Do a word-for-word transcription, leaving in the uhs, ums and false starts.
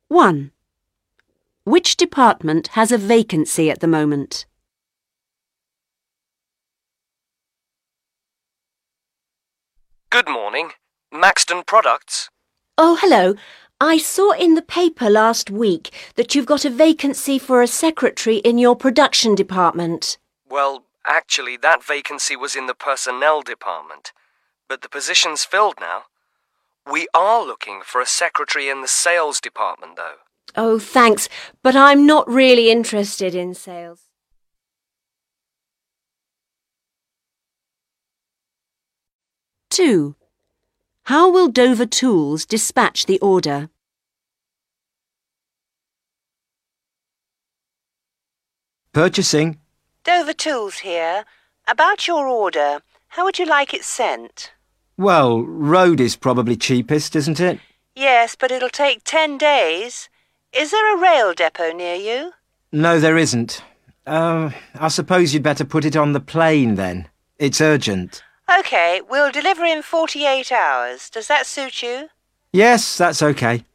one. Which department has a vacancy at the moment? Good morning. Maxton Products. Oh, hello. I saw in the paper last week that you've got a vacancy for a secretary in your production department. Well, actually, that vacancy was in the personnel department, but the position's filled now. We are looking for a secretary in the sales department, though. Oh, thanks, but I'm not really interested in sales. two. How will Dover Tools dispatch the order? Purchasing. Dover Tools here. About your order, how would you like it sent? Well, road is probably cheapest, isn't it? Yes, but it'll take ten days. Is there a rail depot near you? No, there isn't. Uh, I suppose you'd better put it on the plane then. It's urgent. OK, we'll deliver in forty-eight hours. Does that suit you? Yes, that's okay.